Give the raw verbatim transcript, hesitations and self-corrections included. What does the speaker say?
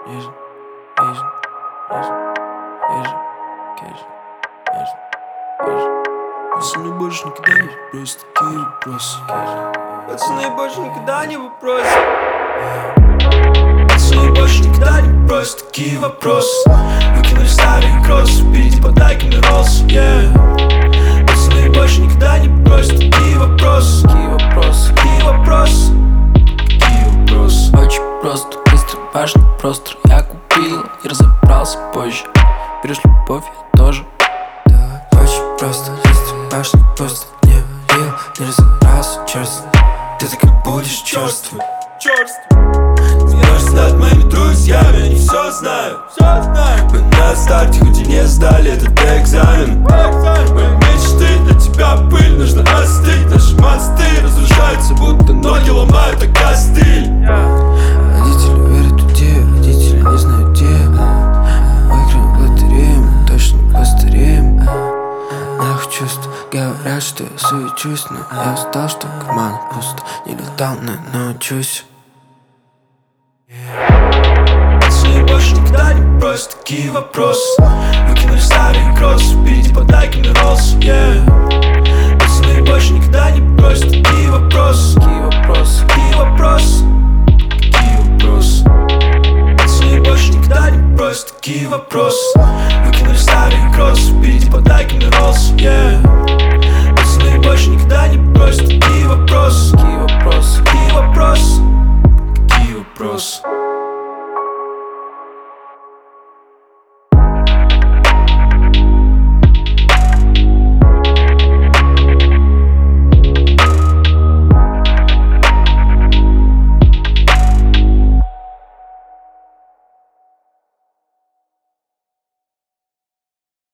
Asian, Asian, Asian, Asian, Asian, Asian, Asian. Пацаны больше никогда не бросят такие вопросы. Пацаны больше никогда не вопросы. Пацаны больше никогда не бросят такие вопросы. Выкинули старые кроссы, впереди под лайками роллс, yeah. Пацаны больше никогда не бросят такие вопросы. Какие вопросы? Какие вопросы? Какие вопросы? Очень просто, быстро, важно, просто. Я купил и разобрался позже. Берешь любовь, я тоже. Да, очень просто, быстро, важно, просто. Не убил, не разобрался, черт. Ты так и будешь черствый. Меня даже знают моими друзьями, они все знают. Мы на старте, хоть и не сдали этот экзамен. Мои мечты для тебя пыль, нужно остыть. Наши мосты разрушаются, будто ноги ломают, так остыль. Родители верят в идею, родители не знают где. Выиграем в лотерею, мы точно постареем. Нахуй чувств, говорят, что я суечусь, но я устал, что карман пусто. Не летал, но научусь. Пацаны больше никогда не бросят такие вопросы. Выкинули старые кроссы, впереди под лайками роллс, yeah. Пацаны больше никогда не бросят такие вопросы. Какие вопросы? Какие вопросы? Какие вопросы? Пацаны больше никогда не бросят такие вопросы. Выкинули старые кроссы, впереди под лайками роллс, yeah. Пацаны больше никогда не бросят такие вопросы. Какие вопросы? Какие вопросы? Какие вопросы?